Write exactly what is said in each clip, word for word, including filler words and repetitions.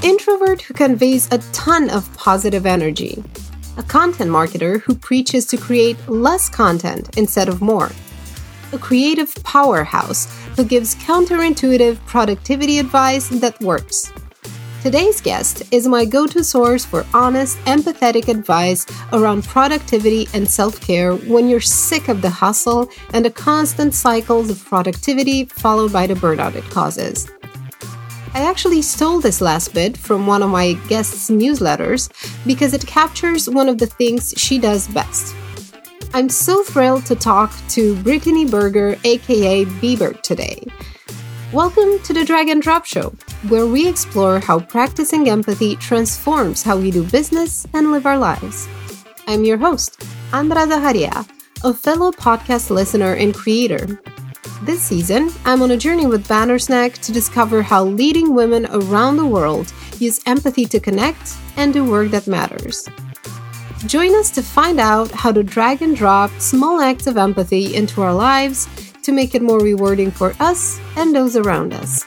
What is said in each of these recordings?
introvert who conveys a ton of positive energy. A content marketer who preaches to create less content instead of more. A creative powerhouse who gives counterintuitive productivity advice that works. Today's guest is my go-to source for honest, empathetic advice around productivity and self-care when you're sick of the hustle and the constant cycles of productivity followed by the burnout it causes. I actually stole this last bit from one of my guests' newsletters because it captures one of the things she does best. I'm so thrilled to talk to Brittany Berger, aka Bieber, today. Welcome to the Drag and Drop Show, where we explore how practicing empathy transforms how we do business and live our lives. I'm your host, Andra Zaharia, a fellow podcast listener and creator. This season, I'm on a journey with Bannersnap to discover how leading women around the world use empathy to connect and do work that matters. Join us to find out how to drag and drop small acts of empathy into our lives to make it more rewarding for us and those around us.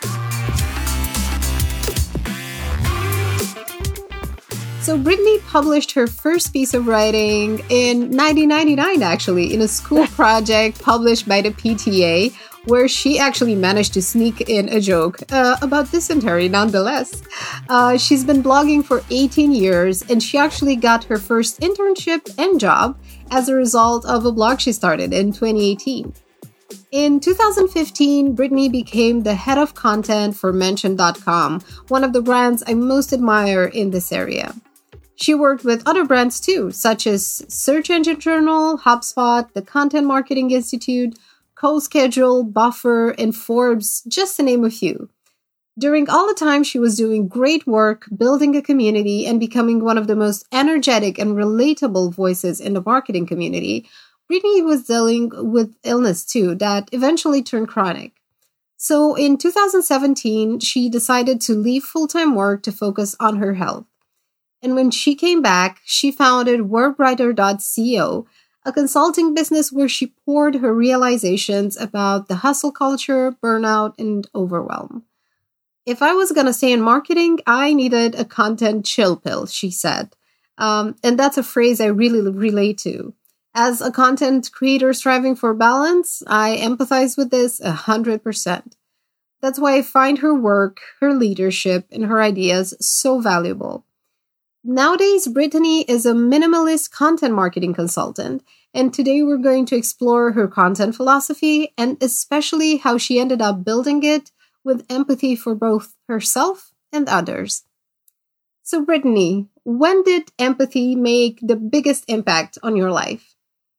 So Brittany published her first piece of writing in nineteen ninety-nine, actually, in a school project published by the P T A, where she actually managed to sneak in a joke uh, about dysentery nonetheless. Uh, she's been blogging for eighteen years, and she actually got her first internship and job as a result of a blog she started in twenty eighteen. In two thousand fifteen, Brittany became the head of content for Mention dot com, one of the brands I most admire in this area. She worked with other brands too, such as Search Engine Journal, HubSpot, the Content Marketing Institute, CoSchedule, Buffer, and Forbes, just to name a few. During all the time, she was doing great work, building a community, and becoming one of the most energetic and relatable voices in the marketing community. Brittany was dealing with illness too, that eventually turned chronic. So in two thousand seventeen, she decided to leave full-time work to focus on her health. And when she came back, she founded Wordwriter dot co, a consulting business where she poured her realizations about the hustle culture, burnout, and overwhelm. If I was going to stay in marketing, I needed a content chill pill, she said. Um, and that's a phrase I really relate to. As a content creator striving for balance, I empathize with this one hundred percent. That's why I find her work, her leadership, and her ideas so valuable. Nowadays, Brittany is a minimalist content marketing consultant, and today we're going to explore her content philosophy and especially how she ended up building it with empathy for both herself and others. So, Brittany, when did empathy make the biggest impact on your life?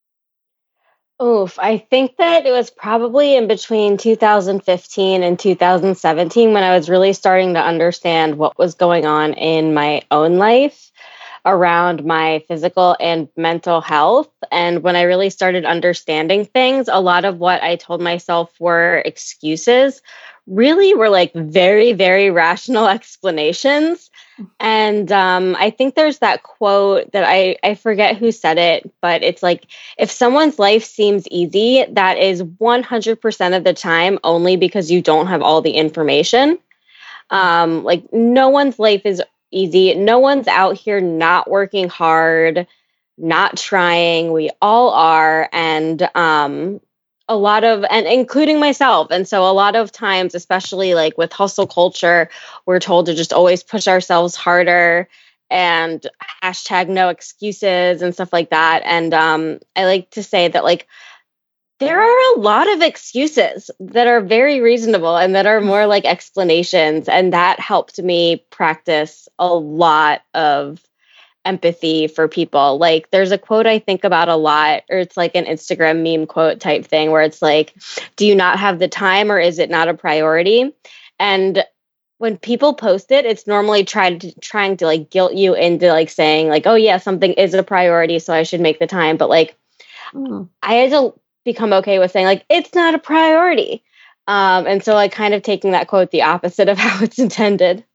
Oof, I think that it was probably in between two thousand fifteen and two thousand seventeen when I was really starting to understand what was going on in my own life around my physical and mental health. And when I really started understanding things, a lot of what I told myself were excuses really were like very, very rational explanations. And um, I think there's that quote that I, I forget who said it, but it's like, if someone's life seems easy, that is one hundred percent of the time only because you don't have all the information. Um, like no one's life is easy. No one's out here not working hard, not trying. We all are. And um, a lot of, and including myself. And so a lot of times, especially like with hustle culture, we're told to just always push ourselves harder and hashtag no excuses and stuff like that. And um, I like to say that like, there are a lot of excuses that are very reasonable and that are more like explanations. And that helped me practice a lot of empathy for people. Like there's a quote I think about a lot, or it's like an Instagram meme quote type thing where it's like, do you not have the time or is it not a priority? And when people post it, it's normally tried to, trying to like guilt you into like saying like, oh yeah, something is a priority, so I should make the time. But like, mm. I had to become okay with saying like, it's not a priority. Um, and so like kind of taking that quote the opposite of how it's intended.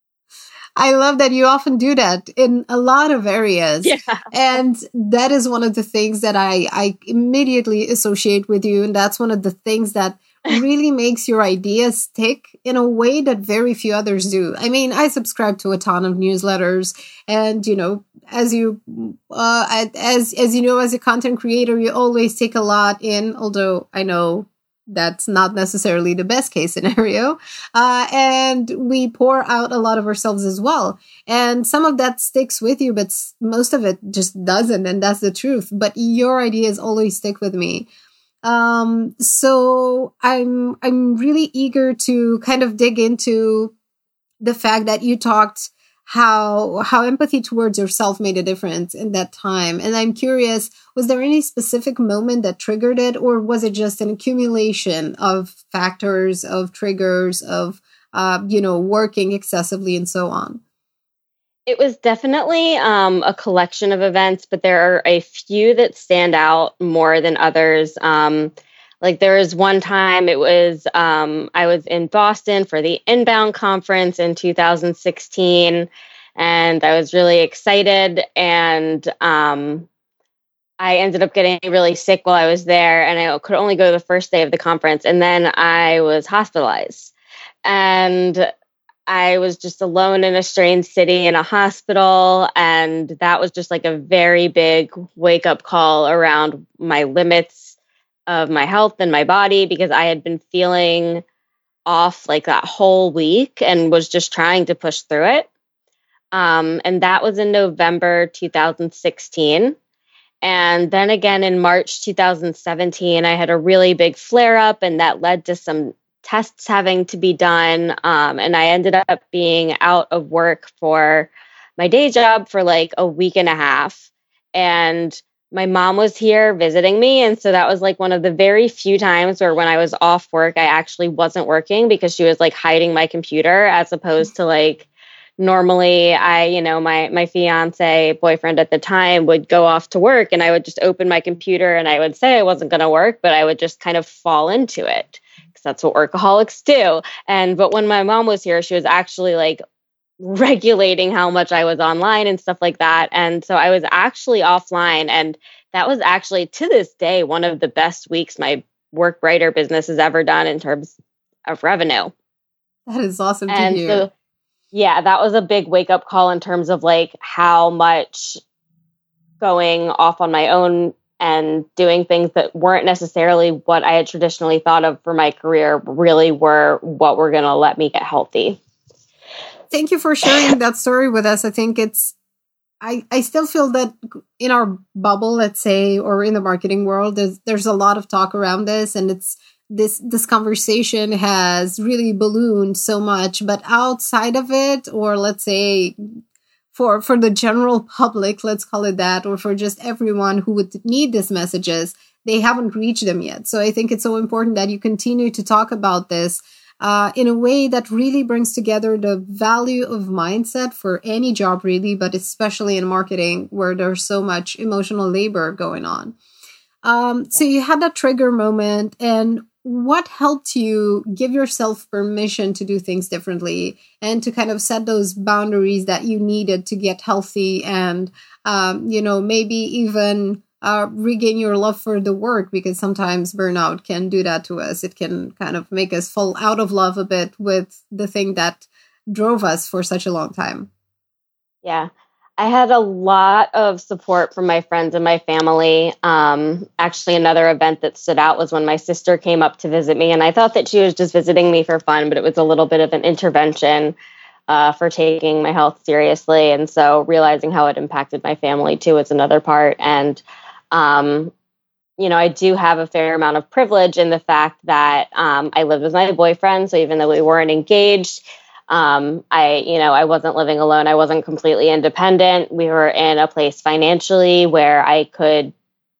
I love that you often do that in a lot of areas. Yeah. And that is one of the things that I, I immediately associate with you. And that's one of the things that really makes your ideas stick in a way that very few others do. I mean, I subscribe to a ton of newsletters, and, you know, as you, uh, as, as you know, as a content creator, you always take a lot in, although I know that's not necessarily the best case scenario. Uh, and we pour out a lot of ourselves as well. And some of that sticks with you, but most of it just doesn't. And that's the truth. But your ideas always stick with me. Um, so I'm, I'm really eager to kind of dig into the fact that you talked how, how empathy towards yourself made a difference in that time. And I'm curious, was there any specific moment that triggered it, or was it just an accumulation of factors, of triggers, of, uh, you know, working excessively and so on? It was definitely um, a collection of events, but there are a few that stand out more than others. Um, like there was one time it was, um, I was in Boston for the Inbound conference in two thousand sixteen, and I was really excited. And um, I ended up getting really sick while I was there, and I could only go the first day of the conference. And then I was hospitalized. And I was just alone in a strange city in a hospital. And that was just like a very big wake up call around my limits of my health and my body, because I had been feeling off like that whole week and was just trying to push through it. Um, and that was in November two thousand sixteen. And then again in March two thousand seventeen, I had a really big flare up, and that led to some tests having to be done. Um, and I ended up being out of work for my day job for like a week and a half. And my mom was here visiting me. And so that was like one of the very few times where when I was off work, I actually wasn't working, because she was like hiding my computer, as opposed to like normally I, you know, my, my fiance boyfriend at the time would go off to work, and I would just open my computer and I would say I wasn't going to work, but I would just kind of fall into it. That's what workaholics do. And but when my mom was here, she was actually like regulating how much I was online and stuff like that. And so I was actually offline. And that was actually, to this day, one of the best weeks my WorkBrighter business has ever done in terms of revenue. That is awesome to and hear. So, yeah, that was a big wake up call in terms of like how much going off on my own and doing things that weren't necessarily what I had traditionally thought of for my career really were what were going to let me get healthy. Thank you for sharing that story with us. I think it's, I, I still feel that in our bubble, let's say, or in the marketing world, there's, there's a lot of talk around this, and it's this, this conversation has really ballooned so much, but outside of it, or let's say, For for the general public, let's call it that, or for just everyone who would need these messages, they haven't reached them yet. So I think it's so important that you continue to talk about this uh, in a way that really brings together the value of mindset for any job, really, but especially in marketing, where there's so much emotional labor going on. Um, so you had that trigger moment, and what helped you give yourself permission to do things differently and to kind of set those boundaries that you needed to get healthy and, um, you know, maybe even uh, regain your love for the work, because sometimes burnout can do that to us. It can kind of make us fall out of love a bit with the thing that drove us for such a long time. Yeah. I had a lot of support from my friends and my family. Um, actually, another event that stood out was when my sister came up to visit me, and I thought that she was just visiting me for fun, but it was a little bit of an intervention uh, for taking my health seriously. And so realizing how it impacted my family too is another part. And, um, you know, I do have a fair amount of privilege in the fact that um, I lived with my boyfriend. So even though we weren't engaged, Um, I, you know, I wasn't living alone. I wasn't completely independent. We were in a place financially where I could,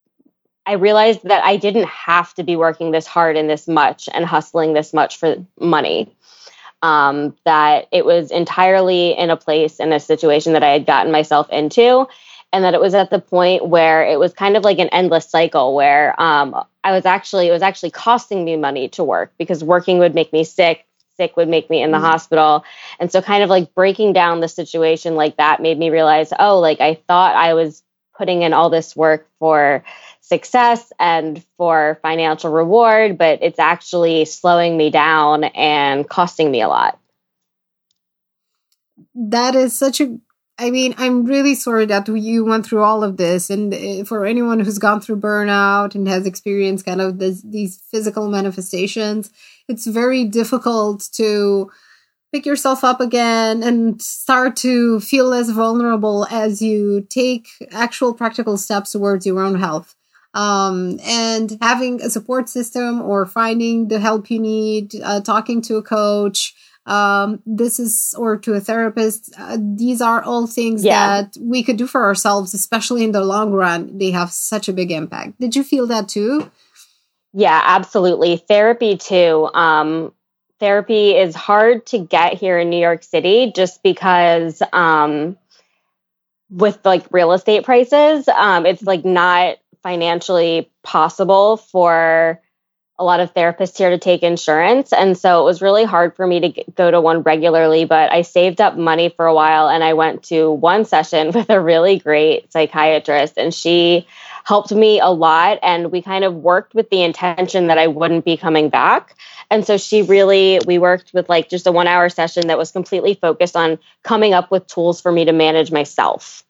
I realized that I didn't have to be working this hard and this much and hustling this much for money. Um, that it was entirely in a place, in a situation that I had gotten myself into. And that it was at the point where it was kind of like an endless cycle where, um, I was actually, it was actually costing me money to work, because working would make me sick. Sick would make me in the mm-hmm. hospital. And so kind of like breaking down the situation like that made me realize, oh, like I thought I was putting in all this work for success and for financial reward, but it's actually slowing me down and costing me a lot. That is such a, I mean, I'm really sorry that you went through all of this. And uh, for anyone who's gone through burnout and has experienced kind of this, these physical manifestations, it's very difficult to pick yourself up again and start to feel less vulnerable as you take actual practical steps towards your own health. Um, and having a support system or finding the help you need, uh, talking to a coach, um, this is, or to a therapist, uh, these are all things yeah. that we could do for ourselves, especially in the long run. They have such a big impact. Did you feel that too? Yeah, absolutely. Therapy too. Um, therapy is hard to get here in New York City just because, um, with like real estate prices, um, it's like not financially possible for a lot of therapists here to take insurance. And so it was really hard for me to get, go to one regularly, but I saved up money for a while and I went to one session with a really great psychiatrist and she helped me a lot. And we kind of worked with the intention that I wouldn't be coming back. And so she really, we worked with like just a one hour session that was completely focused on coming up with tools for me to manage myself.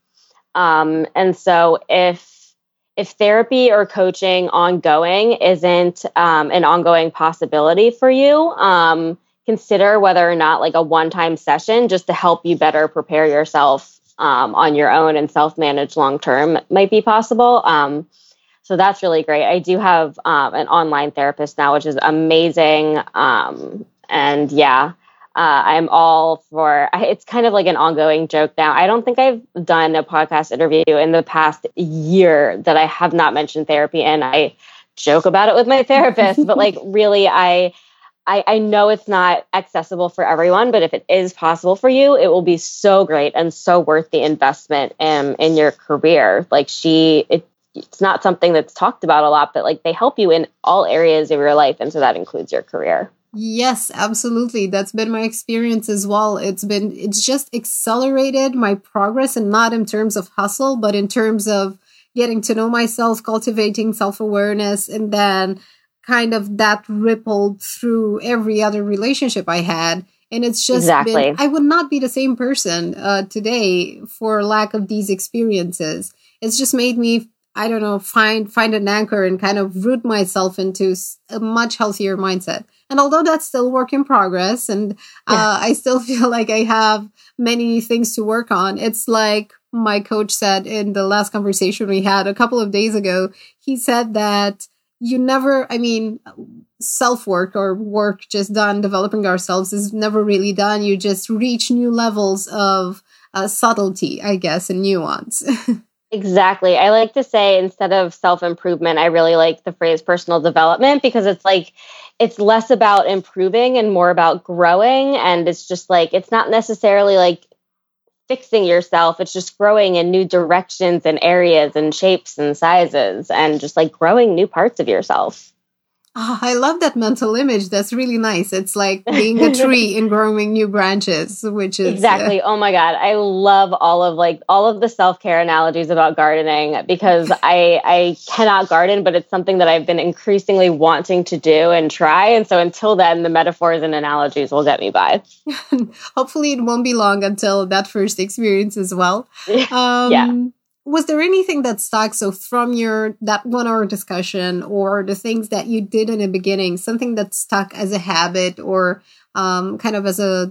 Um, and so if If therapy or coaching ongoing isn't um, an ongoing possibility for you, um, consider whether or not like a one-time session just to help you better prepare yourself um, on your own and self-manage long-term might be possible. Um, so that's really great. I do have um, an online therapist now, which is amazing. Um, and yeah, Uh, I'm all for, it's kind of like an ongoing joke now. I don't think I've done a podcast interview in the past year that I have not mentioned therapy. And I joke about it with my therapist, but like really, I, I, I know it's not accessible for everyone, but if it is possible for you, it will be so great and so worth the investment in, in your career. Like she, it, it's not something that's talked about a lot, but like they help you in all areas of your life. And so that includes your career. Yes, absolutely. That's been my experience as well. It's been, it's just accelerated my progress, and not in terms of hustle, but in terms of getting to know myself, cultivating self-awareness, and then kind of that rippled through every other relationship I had. And it's just exactly. been, I would not be the same person uh, today for lack of these experiences. It's just made me, I don't know, find find an anchor and kind of root myself into a much healthier mindset. And although that's still work in progress, and uh, yeah. I still feel like I have many things to work on, it's like my coach said in the last conversation we had a couple of days ago. He said that you never, I mean, self-work or work just done developing ourselves is never really done. You just reach new levels of uh, subtlety, I guess, and nuance. Exactly. I like to say, instead of self-improvement, I really like the phrase personal development, because it's like, it's less about improving and more about growing. And it's just like, it's not necessarily like fixing yourself. It's just growing in new directions and areas and shapes and sizes, and just like growing new parts of yourself. Oh, I love that mental image. That's really nice. It's like being a tree and growing new branches, which is exactly. Uh, oh my God. I love all of like all of the self-care analogies about gardening, because I, I cannot garden, but it's something that I've been increasingly wanting to do and try. And so until then, the metaphors and analogies will get me by. Hopefully it won't be long until that first experience as well. Um, yeah. Was there anything that stuck? So from your, that one hour discussion, or the things that you did in the beginning, something that stuck as a habit, or um, kind of as a,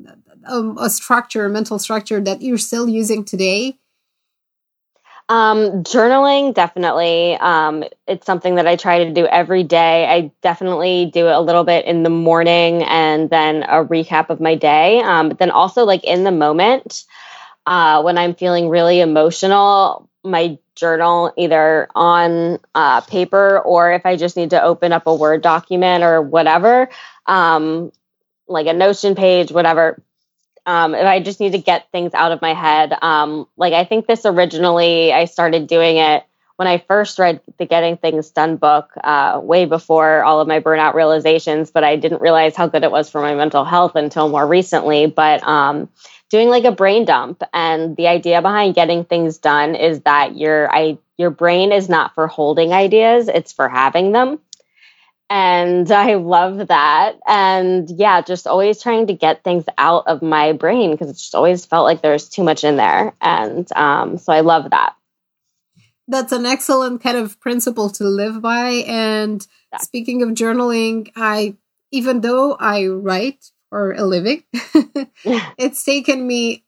a, a structure, a mental structure that you're still using today? Um, journaling, definitely. Um, it's something that I try to do every day. I definitely do it a little bit in the morning and then a recap of my day. Um, but then also like in the moment, Uh, when I'm feeling really emotional, my journal either on uh, paper, or if I just need to open up a Word document or whatever, um, like a Notion page, whatever. Um, if I just need to get things out of my head, um, like I think this originally, I started doing it when I first read the Getting Things Done book, uh, way before all of my burnout realizations, but I didn't realize how good it was for my mental health until more recently. But um, doing like a brain dump, and the idea behind getting things done is that your I your brain is not for holding ideas, it's for having them. And I love that. And yeah, just always trying to get things out of my brain because it just always felt like there's too much in there. And um, so I love that. That's an excellent kind of principle to live by. And yeah. Speaking of journaling, I, even though I write for a living, it's taken me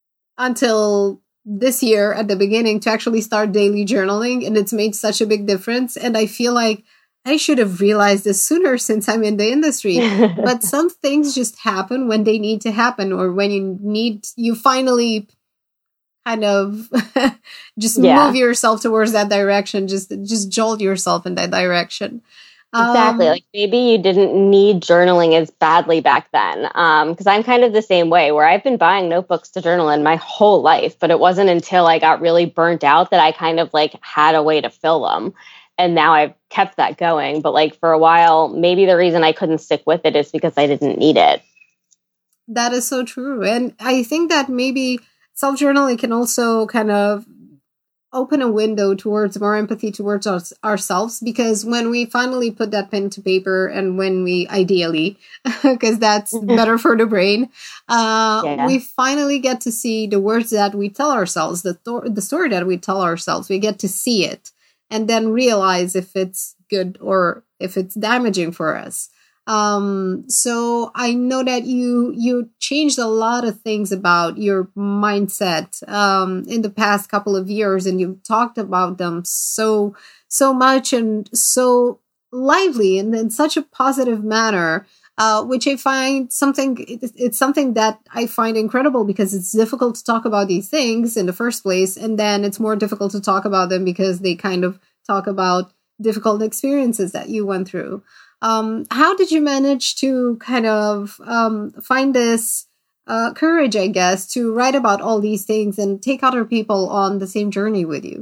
until this year at the beginning to actually start daily journaling. And it's made such a big difference. And I feel like I should have realized this sooner since I'm in the industry. But some things just happen when they need to happen, or when you need, you finally kind of just yeah. move yourself towards that direction, just just jolt yourself in that direction. Exactly. Um, like maybe you didn't need journaling as badly back then. Um, because I'm kind of the same way, where I've been buying notebooks to journal in my whole life, but it wasn't until I got really burnt out that I kind of like had a way to fill them. And now I've kept that going. But like for a while, maybe the reason I couldn't stick with it is because I didn't need it. That is so true. And I think that maybe self-journaling can also kind of open a window towards more empathy towards us, ourselves. Because when we finally put that pen to paper, and when we ideally, because that's better for the brain, uh, yeah. we finally get to see the words that we tell ourselves, the, th- the story that we tell ourselves. We get to see it. And then realize if it's good or if it's damaging for us. Um, so I know that you you changed a lot of things about your mindset um, in the past couple of years, and you've talked about them so so much and so lively and in such a positive manner. Uh, which I find something, it's something that I find incredible, because it's difficult to talk about these things in the first place. And then it's more difficult to talk about them because they kind of talk about difficult experiences that you went through. Um, how did you manage to kind of um, find this uh, courage, I guess, to write about all these things and take other people on the same journey with you?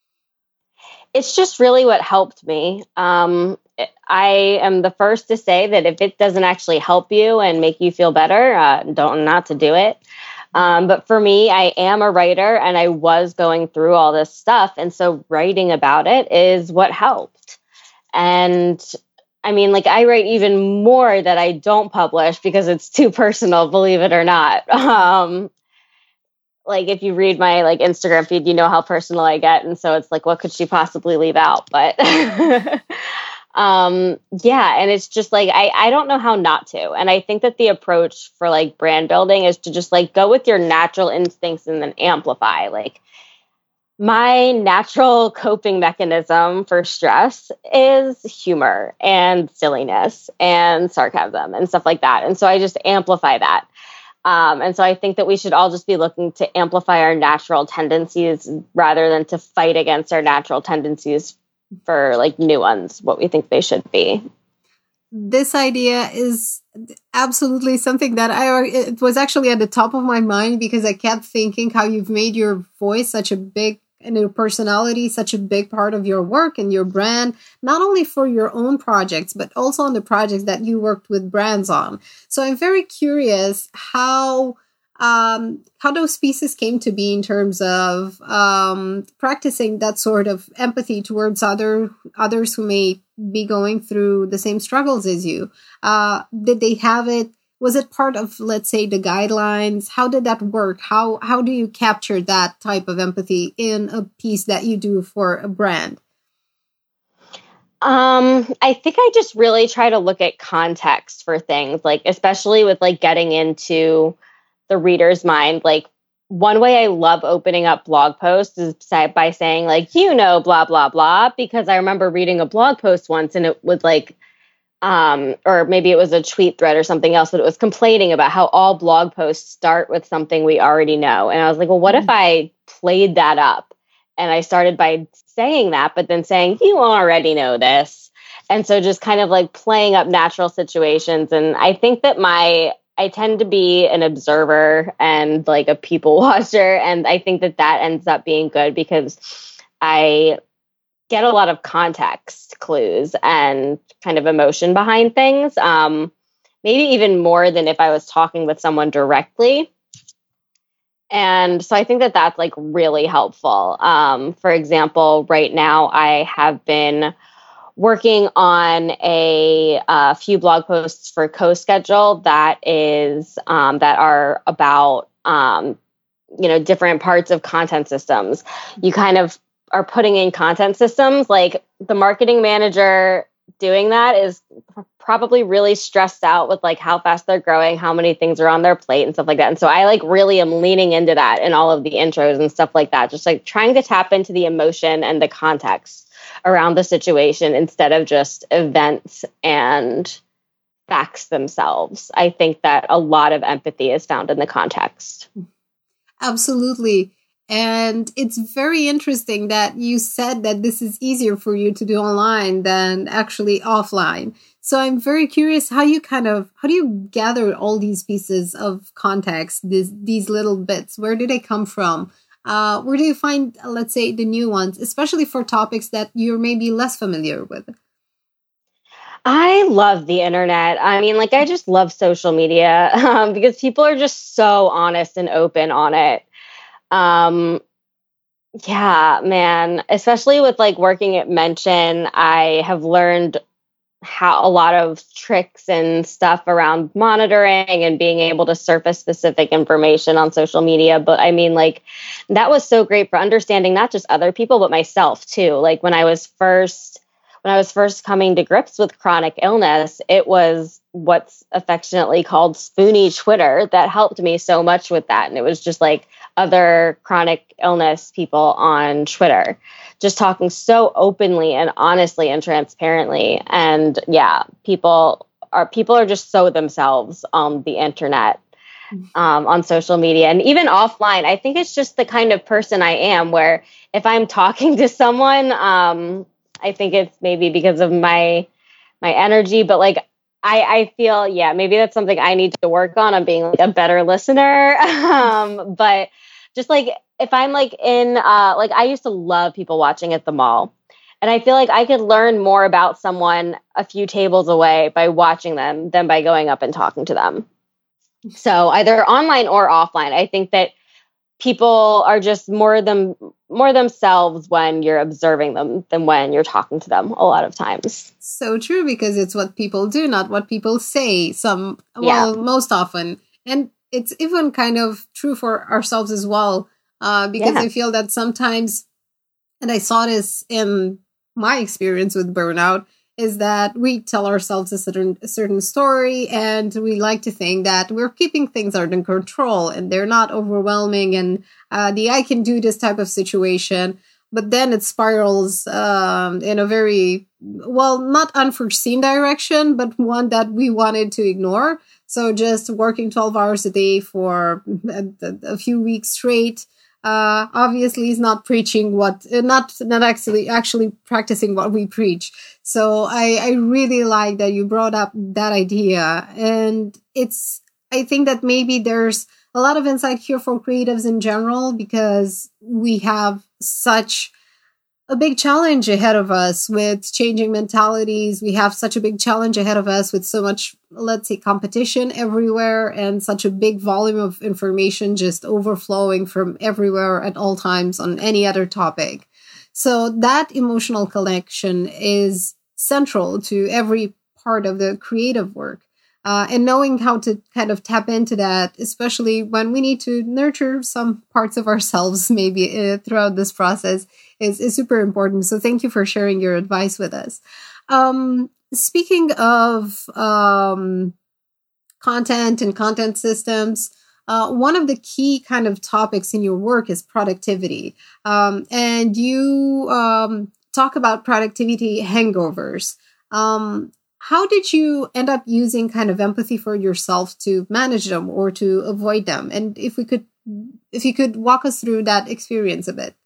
It's just really what helped me. Um, I am the first to say that if it doesn't actually help you and make you feel better, uh, don't not to do it. Um, but for me, I am a writer, and I was going through all this stuff. And so writing about it is what helped. And I mean, like, I write even more that I don't publish because it's too personal, believe it or not. Um, like if you read my like Instagram feed, you know how personal I get. And so it's like, what could she possibly leave out? But um, yeah. And it's just like, I, I don't know how not to. And I think that the approach for like brand building is to just like go with your natural instincts and then amplify. Like my natural coping mechanism for stress is humor and silliness and sarcasm and stuff like that. And so I just amplify that. Um, and so I think that we should all just be looking to amplify our natural tendencies rather than to fight against our natural tendencies for like new ones, what we think they should be. This idea is absolutely something that I, it was actually at the top of my mind, because I kept thinking how you've made your voice such a big, and your personality such a big part of your work and your brand, not only for your own projects, but also on the projects that you worked with brands on. So I'm very curious how um, how those pieces came to be in terms of um, practicing that sort of empathy towards other others who may be going through the same struggles as you. Uh, did they have it? Was it part of, let's say, the guidelines? How did that work? How how do you capture that type of empathy in a piece that you do for a brand? Um, I think I just really try to look at context for things, like especially with like getting into the reader's mind. Like one way I love opening up blog posts is by saying like, you know, blah, blah, blah, because I remember reading a blog post once and it was like, Um, or maybe it was a tweet thread or something else, but it was complaining about how all blog posts start with something we already know. And I was like, well, what if I played that up? And I started by saying that, but then saying, you already know this. And so just kind of like playing up natural situations. And I think that my, I tend to be an observer and like a people watcher. And I think that that ends up being good because I get a lot of context clues and kind of emotion behind things. Um, maybe even more than if I was talking with someone directly. And so I think that that's like really helpful. Um, for example, right now I have been working on a, a few blog posts for CoSchedule that is um, that are about um, you know different parts of content systems. You kind of are putting in content systems, like the marketing manager doing that is probably really stressed out with like how fast they're growing, how many things are on their plate and stuff like that. And so I like really am leaning into that in all of the intros and stuff like that, just like trying to tap into the emotion and the context around the situation instead of just events and facts themselves. I think that a lot of empathy is found in the context. Absolutely. And it's very interesting that you said that this is easier for you to do online than actually offline. So I'm very curious how you kind of, how do you gather all these pieces of context, these, these little bits? Where do they come from? Uh, where do you find, let's say, the new ones, especially for topics that you're maybe less familiar with? I love the internet. I mean, like, I just love social media um, because people are just so honest and open on it. Um, yeah, man, especially with like working at Mention, I have learned how a lot of tricks and stuff around monitoring and being able to surface specific information on social media. But I mean, like, that was so great for understanding not just other people, but myself too. Like when I was first, when I was first coming to grips with chronic illness, it was what's affectionately called spoony Twitter that helped me so much with that. And it was just like other chronic illness people on Twitter, just talking so openly and honestly and transparently. And yeah, people are people are just so themselves on the internet, um, on social media, and even offline. I think it's just the kind of person I am, where if I'm talking to someone, um, I think it's maybe because of my my energy, but like I, I feel, yeah, maybe that's something I need to work on. I'm being like a better listener. um, but just like if I'm like in, uh, like I used to love people watching at the mall. And I feel like I could learn more about someone a few tables away by watching them than by going up and talking to them. So either online or offline, I think that people are just more them more themselves when you're observing them than when you're talking to them a lot of times. So true, because it's what people do, not what people say. Some, well, yeah. Most often. And it's even kind of true for ourselves as well, uh, because yeah. I feel that sometimes, and I saw this in my experience with burnout, is that we tell ourselves a certain a certain story, and we like to think that we're keeping things under control and they're not overwhelming, and uh, the I can do this type of situation. But then it spirals um, in a very, well, not unforeseen direction, but one that we wanted to ignore. So just working twelve hours a day for a, a few weeks straight, uh, obviously is not preaching what, not not actually actually practicing what we preach. So I, I really like that you brought up that idea. And it's, I think that maybe there's a lot of insight here for creatives in general, because we have such a big challenge ahead of us with changing mentalities. We have such a big challenge ahead of us with so much, let's say, competition everywhere, and such a big volume of information just overflowing from everywhere at all times on any other topic. So that emotional connection is central to every part of the creative work. Uh, and knowing how to kind of tap into that, especially when we need to nurture some parts of ourselves maybe uh, throughout this process, is, is super important. So thank you for sharing your advice with us. Um, speaking of um, content and content systems, uh, one of the key kind of topics in your work is productivity. Um, and you um, talk about productivity hangovers. Um, How did you end up using kind of empathy for yourself to manage them or to avoid them? And if we could, if you could walk us through that experience a bit.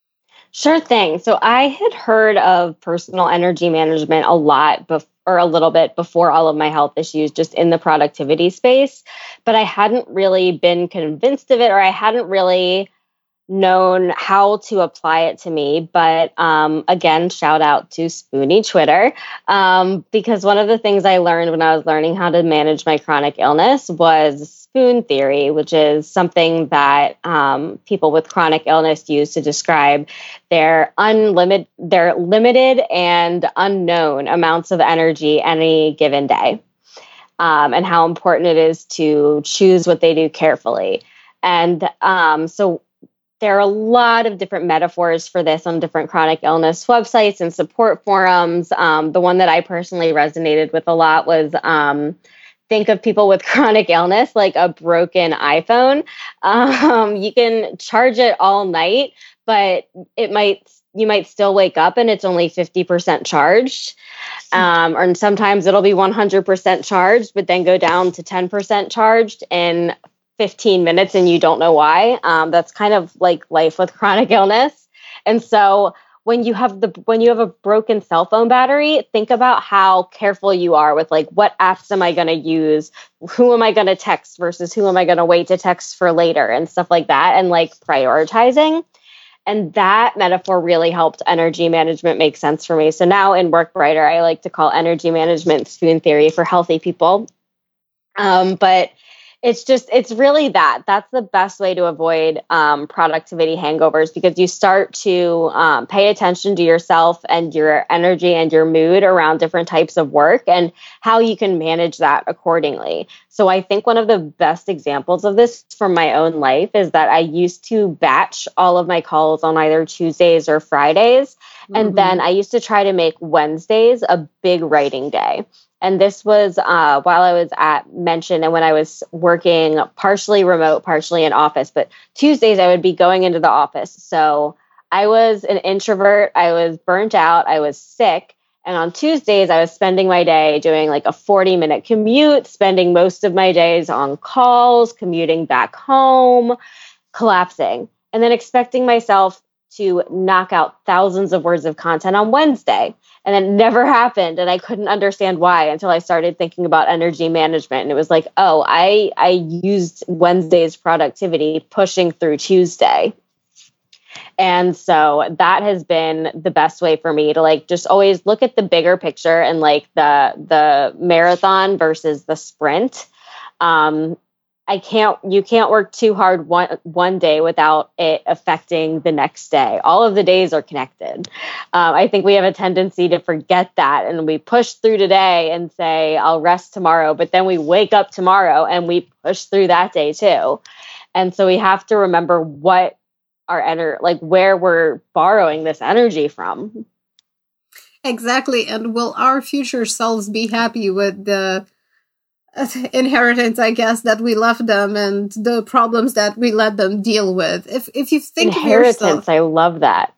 Sure thing. So I had heard of personal energy management a lot before, or a little bit before all of my health issues, just in the productivity space, but I hadn't really been convinced of it, or I hadn't really known how to apply it to me. But um, again, shout out to Spoonie Twitter, um, because one of the things I learned when I was learning how to manage my chronic illness was spoon theory, which is something that um, people with chronic illness use to describe their unlimited, their limited and unknown amounts of energy any given day, um, and how important it is to choose what they do carefully. And um, so there are a lot of different metaphors for this on different chronic illness websites and support forums. Um, the one that I personally resonated with a lot was um, think of people with chronic illness like a broken iPhone. Um, you can charge it all night, but it might you might still wake up and it's only fifty percent charged. Um, or sometimes it'll be one hundred percent charged, but then go down to ten percent charged in fifteen minutes and you don't know why. Um, that's kind of like life with chronic illness. And so when you have the when you have a broken cell phone battery, think about how careful you are with like, what apps am I going to use? Who am I going to text versus who am I going to wait to text for later and stuff like that, and like prioritizing. And that metaphor really helped energy management make sense for me. So now in Work Brighter, I like to call energy management spoon theory for healthy people. Um, but It's just, it's really that. That's the best way to avoid um, productivity hangovers, because you start to um, pay attention to yourself and your energy and your mood around different types of work and how you can manage that accordingly. So I think one of the best examples of this from my own life is that I used to batch all of my calls on either Tuesdays or Fridays. Mm-hmm. And then I used to try to make Wednesdays a big writing day. And this was uh, while I was at Mention and when I was working partially remote, partially in office. But Tuesdays, I would be going into the office. So I was an introvert. I was burnt out. I was sick. And on Tuesdays, I was spending my day doing like a forty minute commute, spending most of my days on calls, commuting back home, collapsing, and then expecting myself to knock out thousands of words of content on Wednesday. And it never happened. And I couldn't understand why until I started thinking about energy management. And it was like, oh, I, I used Wednesday's productivity pushing through Tuesday. And so that has been the best way for me to like just always look at the bigger picture and like the the marathon versus the sprint. Um, I can't, you can't work too hard one, one day without it affecting the next day. All of the days are connected. Um, I think we have a tendency to forget that. And we push through today and say, I'll rest tomorrow. But then we wake up tomorrow and we push through that day too. And so we have to remember what our energy, like where we're borrowing this energy from. Exactly. And will our future selves be happy with the inheritance, I guess, that we left them and the problems that we let them deal with? If if you think inheritance, of yourself, I love that.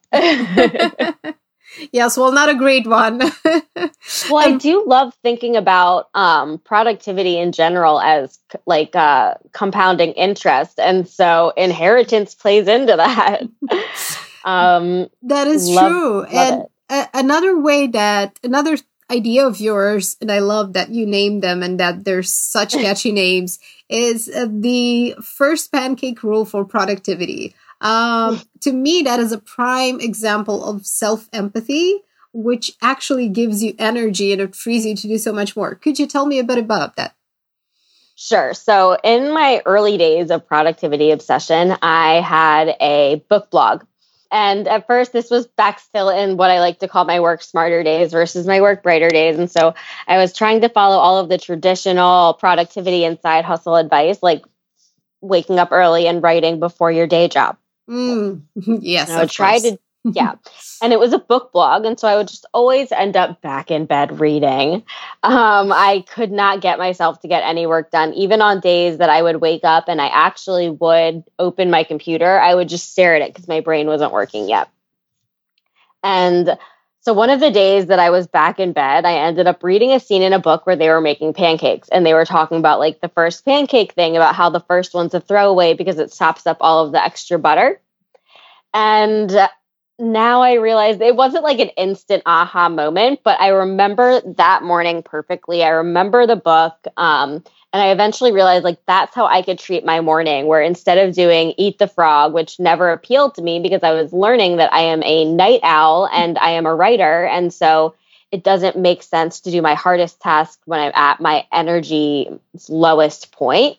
Yes, well, not a great one. Well, I do love thinking about um, productivity in general as like uh, compounding interest, and so inheritance plays into that. um, that is love, true. Love and a- another way that another. idea of yours, and I love that you named them and that they're such catchy names, is uh, the first pancake rule for productivity. Um, to me, that is a prime example of self-empathy, which actually gives you energy and it frees you to do so much more. Could you tell me a bit about that? Sure. So in my early days of productivity obsession, I had a book blog. And at first, this was back still in what I like to call my work smarter days versus my work brighter days. And so I was trying to follow all of the traditional productivity and side hustle advice, like waking up early and writing before your day job. Mm. Yes, and I would try to, yeah. And it was a book blog. And so I would just always end up back in bed reading. Um, I could not get myself to get any work done. Even on days that I would wake up and I actually would open my computer, I would just stare at it because my brain wasn't working yet. And so one of the days that I was back in bed, I ended up reading a scene in a book where they were making pancakes. And they were talking about like the first pancake thing, about how the first one's a throwaway because it sops up all of the extra butter. And now I realize it wasn't like an instant aha moment, but I remember that morning perfectly. I remember the book. Um, and I eventually realized like that's how I could treat my morning, where instead of doing Eat the Frog, which never appealed to me because I was learning that I am a night owl and I am a writer. And so it doesn't make sense to do my hardest task when I'm at my energy lowest point.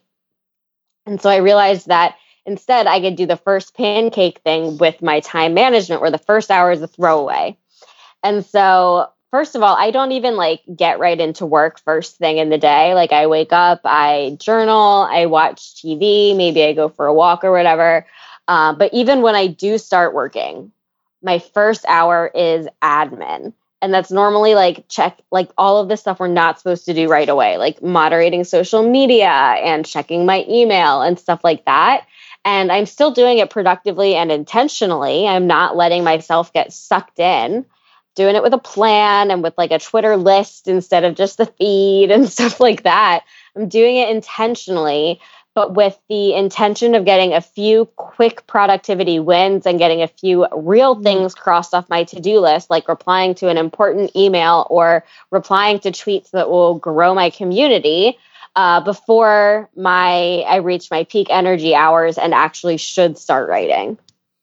And so I realized that instead, I could do the first pancake thing with my time management, where the first hour is a throwaway. And so, first of all, I don't even like get right into work first thing in the day. Like I wake up, I journal, I watch T V, maybe I go for a walk or whatever. Uh, but even when I do start working, my first hour is admin. And that's normally like check, like all of this stuff we're not supposed to do right away, like moderating social media and checking my email and stuff like that. And I'm still doing it productively and intentionally. I'm not letting myself get sucked in, doing it with a plan and with like a Twitter list instead of just the feed and stuff like that. I'm doing it intentionally, but with the intention of getting a few quick productivity wins and getting a few real things crossed off my to-do list, like replying to an important email or replying to tweets that will grow my community. Uh, before my I reach my peak energy hours and actually should start writing.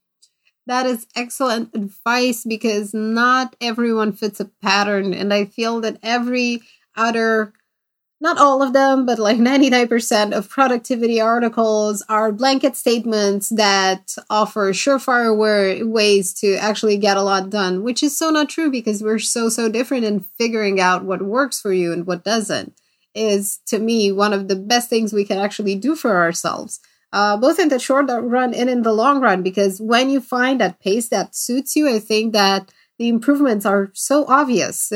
That is excellent advice, because not everyone fits a pattern. And I feel that every other, not all of them, but like ninety-nine percent of productivity articles are blanket statements that offer surefire wa- ways to actually get a lot done, which is so not true, because we're so, so different in figuring out what works for you and what doesn't. Is, to me, one of the best things we can actually do for ourselves, uh, both in the short run and in the long run, because when you find that pace that suits you, I think that the improvements are so obvious.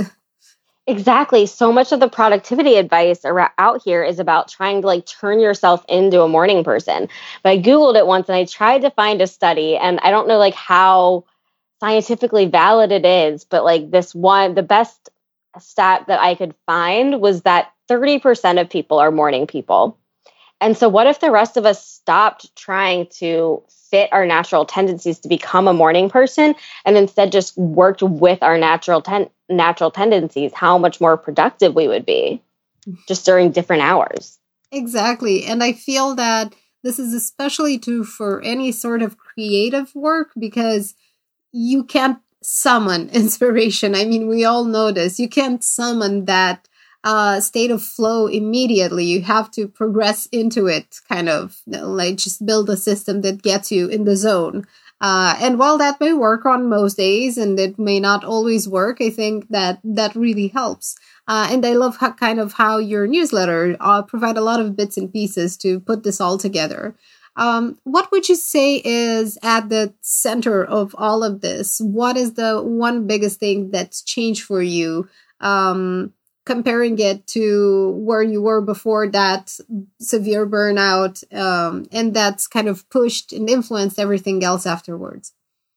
Exactly. So much of the productivity advice ar- out here is about trying to like turn yourself into a morning person. But I Googled it once and I tried to find a study, and I don't know like how scientifically valid it is, but like this one, the best stat that I could find was that thirty percent of people are morning people. And so what if the rest of us stopped trying to fit our natural tendencies to become a morning person and instead just worked with our natural ten- natural tendencies? How much more productive we would be just during different hours. Exactly. And I feel that this is especially true for any sort of creative work, because you can't summon inspiration. I mean, we all know this. You can't summon that uh, state of flow immediately. You have to progress into it, kind of, you know, like just build a system that gets you in the zone. Uh, and while that may work on most days and it may not always work, I think that that really helps. Uh, and I love how, kind of how your newsletter uh, provide a lot of bits and pieces to put this all together. Um, what would you say is at the center of all of this? What is the one biggest thing that's changed for you, um, comparing it to where you were before that severe burnout, um, and that's kind of pushed and influenced everything else afterwards?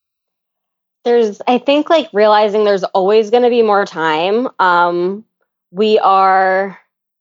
There's, I think, like realizing there's always going to be more time. Um, we are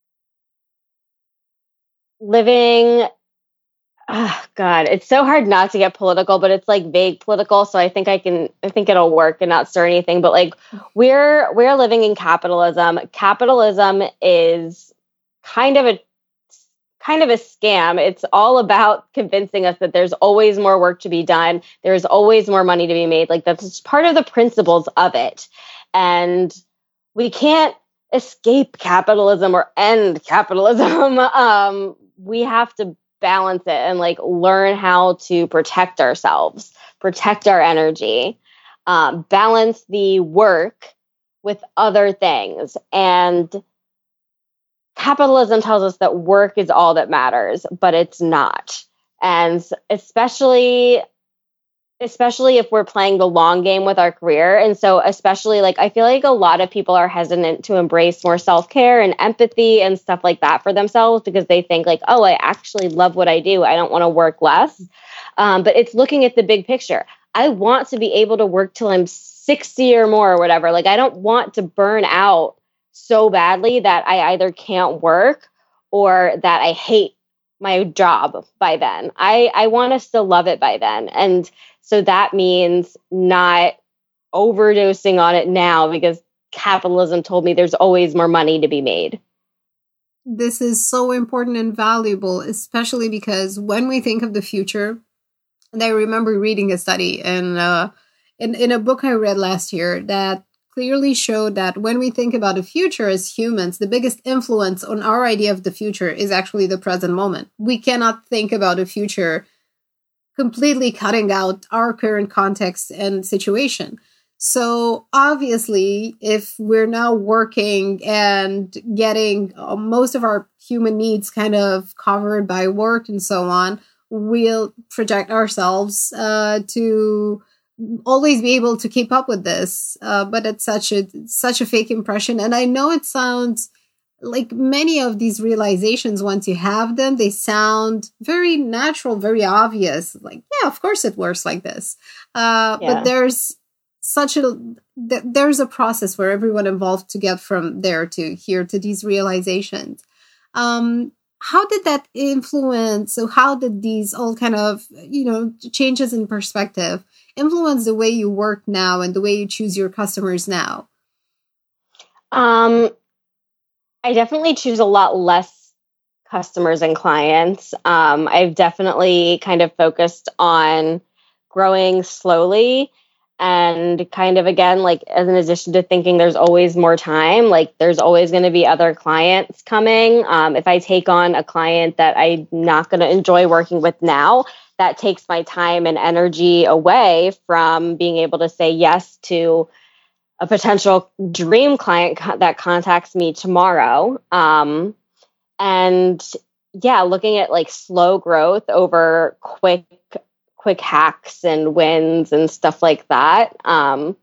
living Oh, God, it's so hard not to get political, but it's like vague political. So I think I can, I think it'll work and not stir anything. But like we're we're living in capitalism. Capitalism is kind of a kind of a scam. It's all about convincing us that there's always more work to be done. There's always more money to be made. Like that's just part of the principles of it, and we can't escape capitalism or end capitalism. um, we have to balance it and like learn how to protect ourselves, protect our energy, um, balance the work with other things. And capitalism tells us that work is all that matters, but it's not. And especially especially if we're playing the long game with our career. And so especially like, I feel like a lot of people are hesitant to embrace more self-care and empathy and stuff like that for themselves because they think like, oh, I actually love what I do. I don't want to work less. Um, but it's looking at the big picture. I want to be able to work till I'm sixty or more or whatever. Like, I don't want to burn out so badly that I either can't work or that I hate my job by then. I, I want to still love it by then. And so that means not overdosing on it now because capitalism told me there's always more money to be made. This is so important and valuable, especially because when we think of the future, and I remember reading a study and uh, in, in a book I read last year that clearly showed that when we think about the future as humans, the biggest influence on our idea of the future is actually the present moment. We cannot think about the future completely cutting out our current context and situation. So obviously, if we're now working and getting uh, most of our human needs kind of covered by work and so on, we'll project ourselves uh, to always be able to keep up with this. Uh, but it's such a such a fake impression. And I know it sounds like many of these realizations, once you have them, they sound very natural, very obvious. Like, yeah, of course it works like this. Uh, Yeah. But there's such a th- there's a process for everyone involved to get from there to here to these realizations. Um, how did that influence? So how did these all kind of, you know, changes in perspective influence the way you work now and the way you choose your customers now? Um, I definitely choose a lot less customers and clients. Um, I've definitely kind of focused on growing slowly. And kind of, again, like as an addition to thinking there's always more time, like there's always going to be other clients coming. Um, if I take on a client that I'm not going to enjoy working with now, that takes my time and energy away from being able to say yes to a potential dream client co- that contacts me tomorrow. Um, and yeah, looking at like slow growth over quick quick hacks and wins and stuff like that. Um,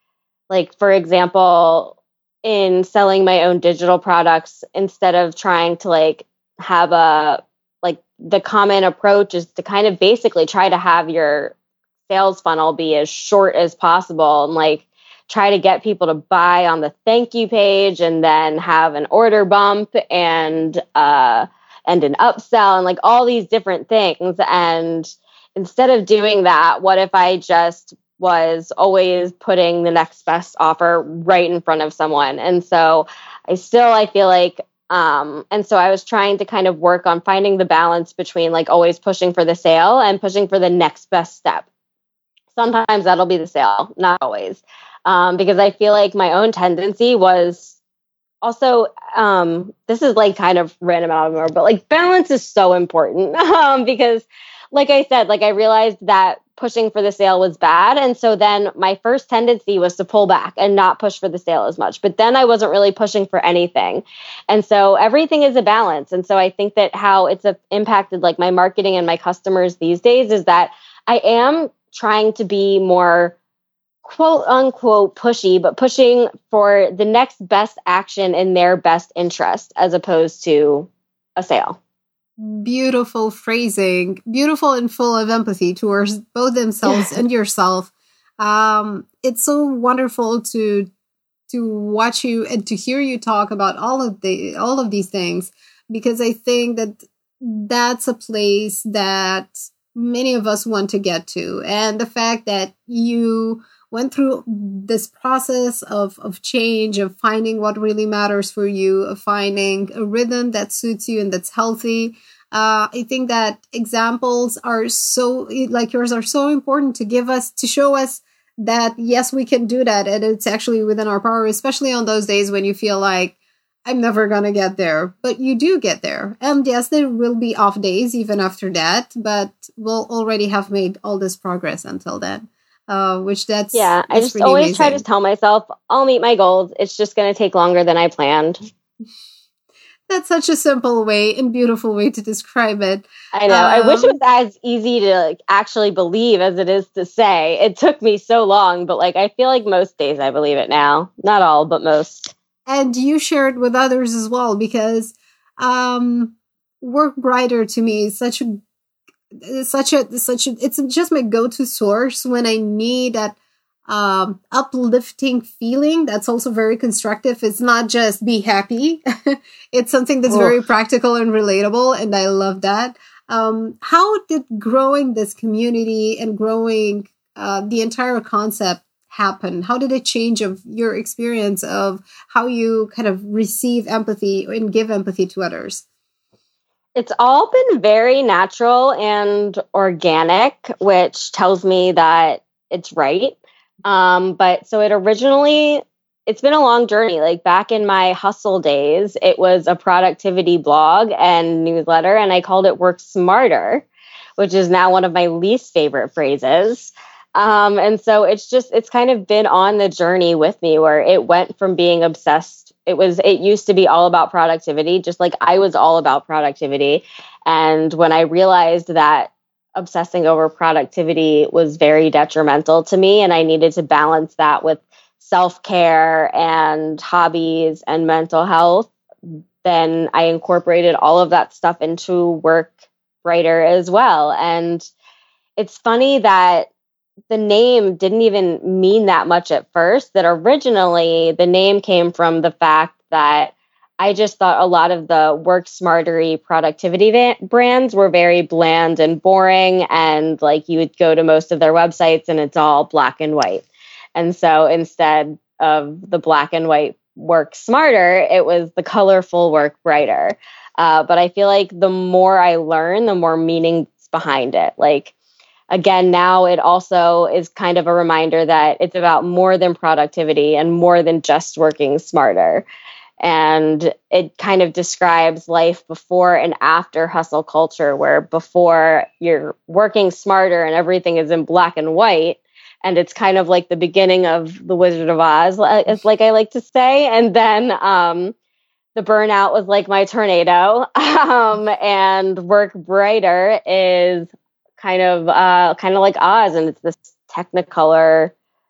like, for example, in selling my own digital products, instead of trying to like have a, like the common approach is to kind of basically try to have your sales funnel be as short as possible and like try to get people to buy on the thank you page and then have an order bump and, uh, and an upsell and like all these different things. And instead of doing that, what if I just was always putting the next best offer right in front of someone? And so I still, I feel like, um, and so I was trying to kind of work on finding the balance between like always pushing for the sale and pushing for the next best step. Sometimes that'll be the sale, not always. Um, because I feel like my own tendency was also, um, this is like kind of random out of nowhere, but like balance is so important um, because like I said, like I realized that pushing for the sale was bad. And so then my first tendency was to pull back and not push for the sale as much. But then I wasn't really pushing for anything. And so everything is a balance. And so I think that how it's a, impacted like my marketing and my customers these days is that I am trying to be more quote unquote pushy, but pushing for the next best action in their best interest as opposed to a sale. Beautiful phrasing, beautiful and full of empathy towards both themselves and yourself. Um, it's so wonderful to to watch you and to hear you talk about all of the all of these things, because I think that that's a place that many of us want to get to. And the fact that you went through this process of, of change, of finding what really matters for you, of finding a rhythm that suits you and that's healthy. Uh, I think that examples are so, like yours, are so important to give us, to show us that, yes, we can do that. And it's actually within our power, especially on those days when you feel like, I'm never going to get there. But you do get there. And yes, there will be off days even after that, but we'll already have made all this progress until then. Uh, which that's yeah. That's I just really always amazing. try to tell myself I'll meet my goals. It's just going to take longer than I planned. That's such a simple way and beautiful way to describe it. I know. Um, I wish it was as easy to like, actually believe as it is to say. It took me so long, but like I feel like most days I believe it now. Not all, but most. And you share it with others as well, because um, Work Brighter to me is such a It's such a such a it's just my go-to source when I need that um uplifting feeling that's also very constructive. It's not just be happy. It's something that's Oh. very practical and relatable, and I love that. Um how did growing this community and growing uh the entire concept happen? How did it change of your experience of how you kind of receive empathy and give empathy to others? It's all been very natural and organic, which tells me that it's right. Um, but so it originally, it's been a long journey. Like back in my hustle days, it was a productivity blog and newsletter, and I called it Work Smarter, which is now one of my least favorite phrases. Um, and so it's just, it's kind of been on the journey with me where it went from being obsessed. It was, it used to be all about productivity, just like I was all about productivity. And when I realized that obsessing over productivity was very detrimental to me, and I needed to balance that with self-care and hobbies and mental health, then I incorporated all of that stuff into Work Brighter as well. And it's funny that the name didn't even mean that much at first, that originally the name came from the fact that I just thought a lot of the Work Smartery productivity va- brands were very bland and boring. And like you would go to most of their websites and it's all black and white. And so instead of the black and white Work Smarter, it was the colorful Work Brighter. Uh, but I feel like the more I learn, the more meaning's behind it. Like, again, now it also is kind of a reminder that it's about more than productivity and more than just working smarter. And it kind of describes life before and after hustle culture, where before you're working smarter and everything is in black and white. And it's kind of like the beginning of The Wizard of Oz, it's like I like to say. And then um, the burnout was like my tornado. Um, and Work Brighter is kind of uh, kind of like Oz, and it's this Technicolor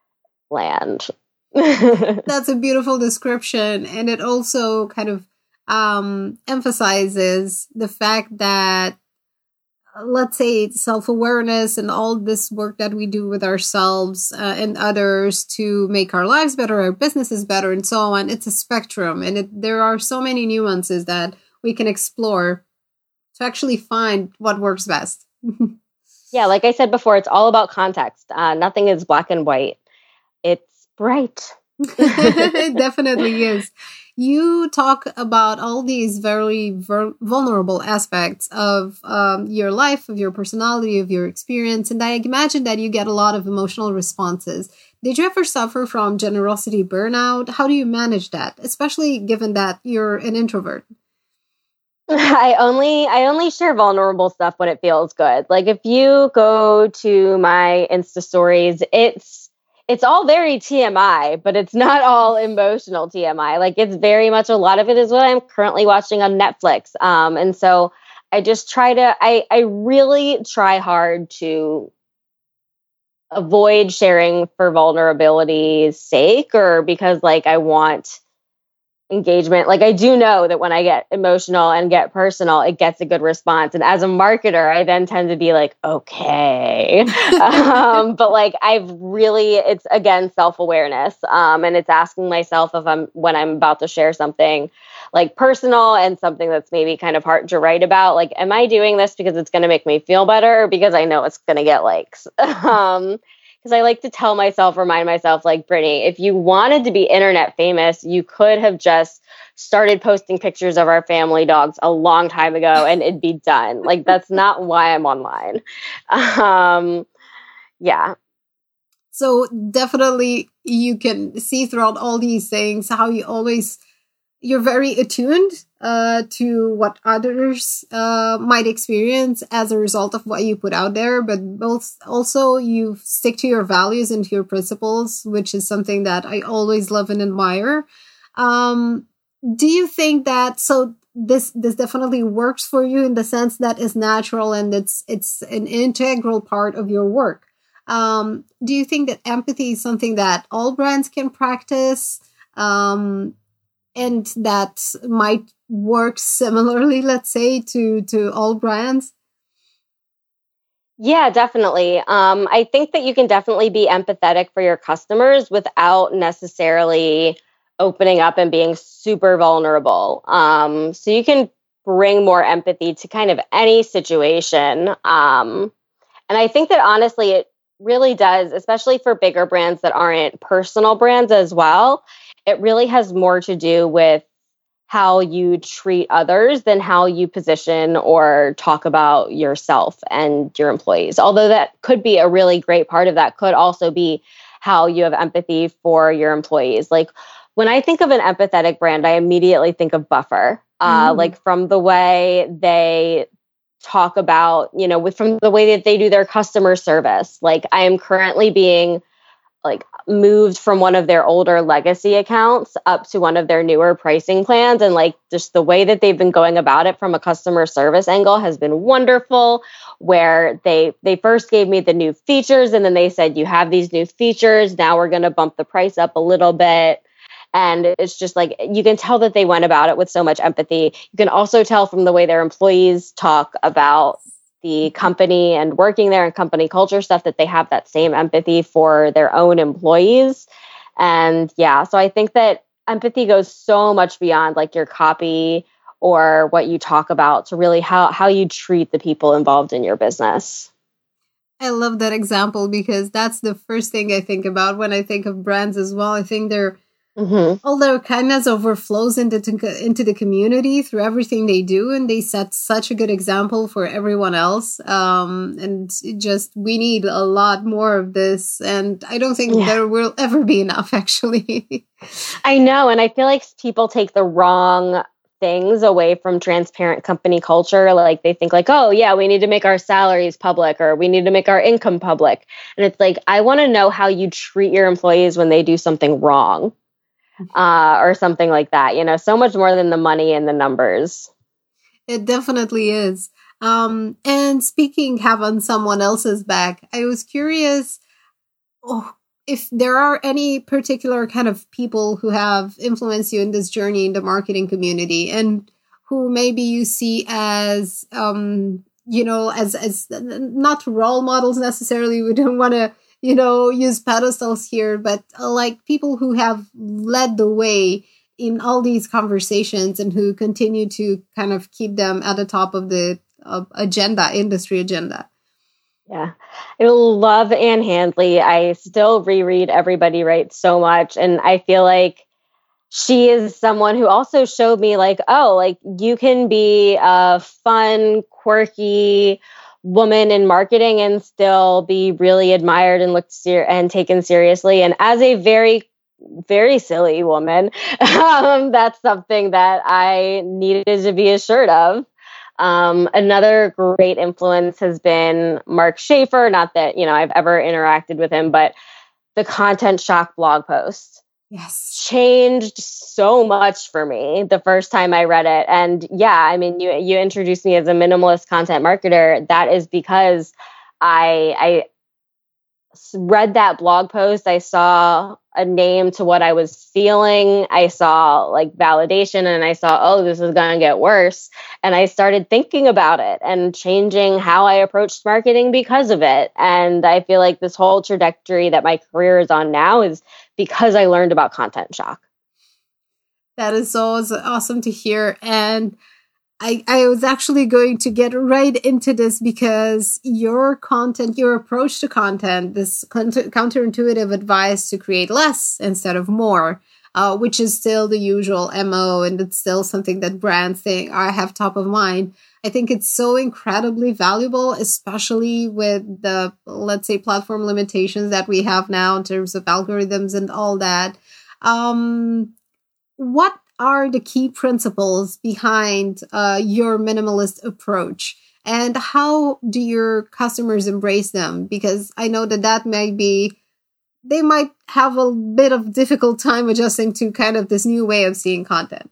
land. That's a beautiful description. And it also kind of um, emphasizes the fact that, let's say, self-awareness and all this work that we do with ourselves uh, and others to make our lives better, our businesses better, and so on. It's a spectrum. And it, there are so many nuances that we can explore to actually find what works best. Yeah, like I said before, it's all about context. Uh, nothing is black and white. It's bright. It definitely is. You talk about all these very ver- vulnerable aspects of um, your life, of your personality, of your experience, and I imagine that you get a lot of emotional responses. Did you ever suffer from generosity burnout? How do you manage that, especially given that you're an introvert? I only I only share vulnerable stuff when it feels good. Like if you go to my Insta stories, it's it's all very T M I, but it's not all emotional T M I. Like it's very much, a lot of it is what I'm currently watching on Netflix. Um, and so I just try to I I really try hard to avoid sharing for vulnerability's sake, or because like I want engagement. Like I do know that when I get emotional and get personal, it gets a good response. And as a marketer, I then tend to be like, okay. um, but like I've really, it's again, self-awareness. Um, and it's asking myself if I'm, when I'm about to share something like personal and something that's maybe kind of hard to write about, like, am I doing this because it's going to make me feel better, or because I know it's going to get likes? um, Because I like to tell myself, remind myself, like, Brittany, if you wanted to be internet famous, you could have just started posting pictures of our family dogs a long time ago and it'd be done. Like, that's not why I'm online. Um, yeah. So definitely you can see throughout all these things how you always, you're very attuned uh, to what others uh, might experience as a result of what you put out there, but both also you stick to your values and to your principles, which is something that I always love and admire. Um, do you think that, so this this definitely works for you in the sense that it's natural and it's it's an integral part of your work? Um, do you think that empathy is something that all brands can practice? Um, and that might work similarly, let's say, to, to all brands? Yeah, definitely. Um, I think that you can definitely be empathetic for your customers without necessarily opening up and being super vulnerable. Um, so you can bring more empathy to kind of any situation. Um, and I think that honestly, it really does, especially for bigger brands that aren't personal brands as well. It really has more to do with how you treat others than how you position or talk about yourself and your employees. Although that could be a really great part of that, could also be how you have empathy for your employees. Like when I think of an empathetic brand, I immediately think of Buffer. Uh, Mm. like from the way they talk about, you know, with from the way that they do their customer service. Like I am currently being like moved from one of their older legacy accounts up to one of their newer pricing plans. And like just the way that they've been going about it from a customer service angle has been wonderful, where they they first gave me the new features and then they said, you have these new features. Now we're going to bump the price up a little bit. And it's just like, you can tell that they went about it with so much empathy. You can also tell from the way their employees talk about the company and working there and company culture stuff that they have that same empathy for their own employees. And yeah, so I think that empathy goes so much beyond like your copy or what you talk about to really how, how you treat the people involved in your business. I love that example because that's the first thing I think about when I think of brands as well. I think they're Mm-hmm. all their kindness overflows into, into the community through everything they do. And they set such a good example for everyone else. Um, and it just, we need a lot more of this. And I don't think yeah. there will ever be enough, actually. I know. And I feel like people take the wrong things away from transparent company culture. Like they think like, oh yeah, we need to make our salaries public or we need to make our income public. And it's like, I want to know how you treat your employees when they do something wrong. Uh, or something like that, you know, so much more than the money and the numbers. It definitely is. Um, and speaking, have on someone else's back, I was curious oh, if there are any particular kind of people who have influenced you in this journey in the marketing community and who maybe you see as, um, you know, as, as not role models necessarily. We don't want to you know, use pedestals here, but uh, like people who have led the way in all these conversations and who continue to kind of keep them at the top of the uh, agenda, industry agenda. Yeah, I love Ann Handley. I still reread Everybody Writes so much. And I feel like she is someone who also showed me like, oh, like you can be a fun, quirky woman in marketing and still be really admired and looked ser- and taken seriously. And as a very, very silly woman, um, that's something that I needed to be assured of. Um, another great influence has been Mark Schaefer. Not that, you know, I've ever interacted with him, but the Content Shock blog post. Yes. Changed so much for me the first time I read it. And yeah, I mean, you you introduced me as a minimalist content marketer. That is because I I read that blog post. I saw a name to what I was feeling. I saw like validation and I saw, oh, this is going to get worse. And I started thinking about it and changing how I approached marketing because of it. And I feel like this whole trajectory that my career is on now is because I learned about Content Shock. That is so awesome to hear. And I, I was actually going to get right into this because your content, your approach to content, this counter, counterintuitive advice to create less instead of more, uh, which is still the usual M O, and it's still something that brands think I have top of mind. I think it's so incredibly valuable, especially with the, let's say, platform limitations that we have now in terms of algorithms and all that. Um, what are the key principles behind uh, your minimalist approach, and how do your customers embrace them? Because I know that that may be, they might have a bit of difficult time adjusting to kind of this new way of seeing content.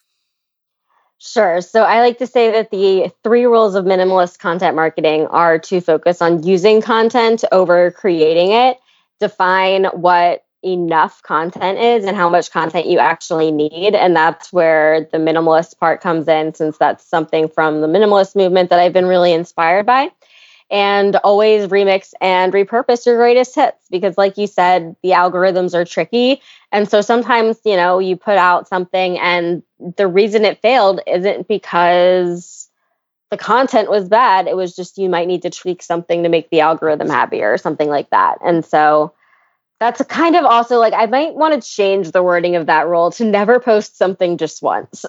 Sure. So I like to say that the three rules of minimalist content marketing are to focus on using content over creating it, define what enough content is and how much content you actually need. And that's where the minimalist part comes in, since that's something from the minimalist movement that I've been really inspired by. And always remix and repurpose your greatest hits, because like you said, the algorithms are tricky. And so sometimes, you know, you put out something and the reason it failed isn't because the content was bad. It was just you might need to tweak something to make the algorithm happier or something like that. And so that's a kind of also like, I might want to change the wording of that rule to never post something just once.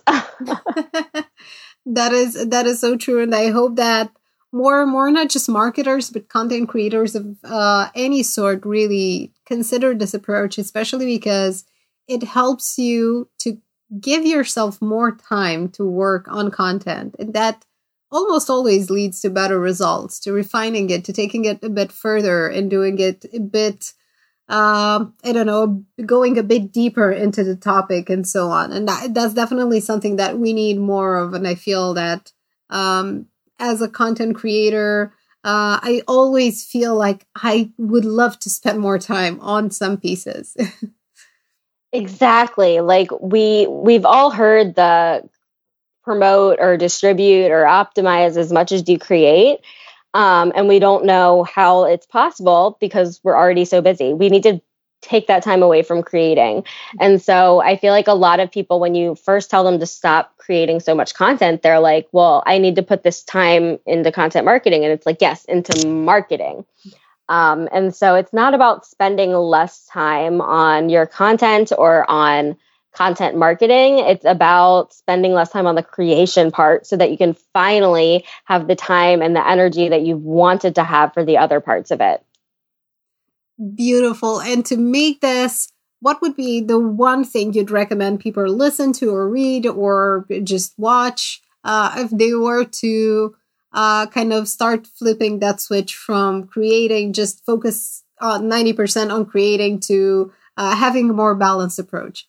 That is that is so true. And I hope that more and more, not just marketers, but content creators of uh, any sort really consider this approach, especially because it helps you to give yourself more time to work on content. And that almost always leads to better results, to refining it, to taking it a bit further and doing it a bit, uh, I don't know, going a bit deeper into the topic and so on. And that, that's definitely something that we need more of. And I feel that um, as a content creator, uh, I always feel like I would love to spend more time on some pieces. Exactly. Like we, we've all heard the promote or distribute or optimize as much as you create. Um, and we don't know how it's possible because we're already so busy. We need to take that time away from creating. And so I feel like a lot of people, when you first tell them to stop creating so much content, they're like, well, I need to put this time into content marketing. And it's like, yes, into marketing. Um, and so it's not about spending less time on your content or on content marketing. It's about spending less time on the creation part so that you can finally have the time and the energy that you've wanted to have for the other parts of it. Beautiful. And to make this, what would be the one thing you'd recommend people listen to or read or just watch uh, if they were to uh, kind of start flipping that switch from creating, just focus on ninety percent on creating to uh, having a more balanced approach?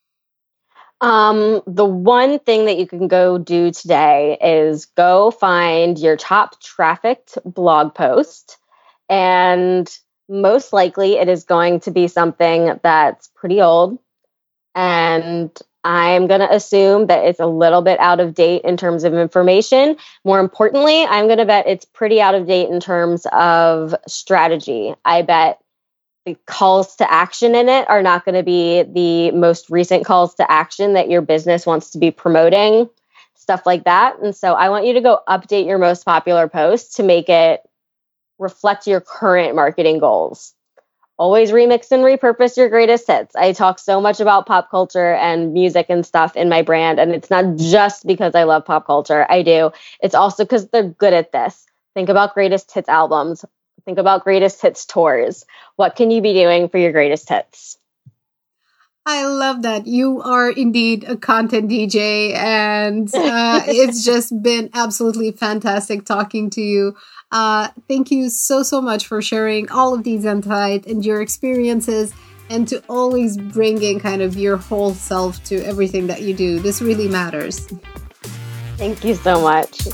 Um, the one thing that you can go do today is go find your top trafficked blog post. And most likely it is going to be something that's pretty old. And I'm going to assume that it's a little bit out of date in terms of information. More importantly, I'm going to bet it's pretty out of date in terms of strategy. I bet the calls to action in it are not going to be the most recent calls to action that your business wants to be promoting, stuff like that. And so I want you to go update your most popular post to make it reflect your current marketing goals. Always remix and repurpose your greatest hits. I talk so much about pop culture and music and stuff in my brand. And it's not just because I love pop culture. I do. It's also because they're good at this. Think about greatest hits albums. Think about greatest hits tours. What can you be doing for your greatest hits? I love that. You are indeed a content D J, and uh, it's just been absolutely fantastic talking to you. Uh, thank you so, so much for sharing all of these insights and your experiences, and to always bringing kind of your whole self to everything that you do. This really matters. Thank you so much.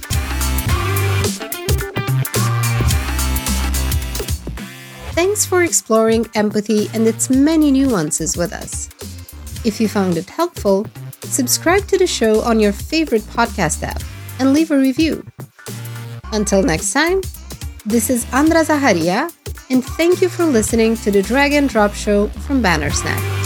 Thanks for exploring empathy and its many nuances with us. If you found it helpful, subscribe to the show on your favorite podcast app and leave a review. Until next time, this is Andra Zaharia, and thank you for listening to the Drag and Drop Show from Bannersnap.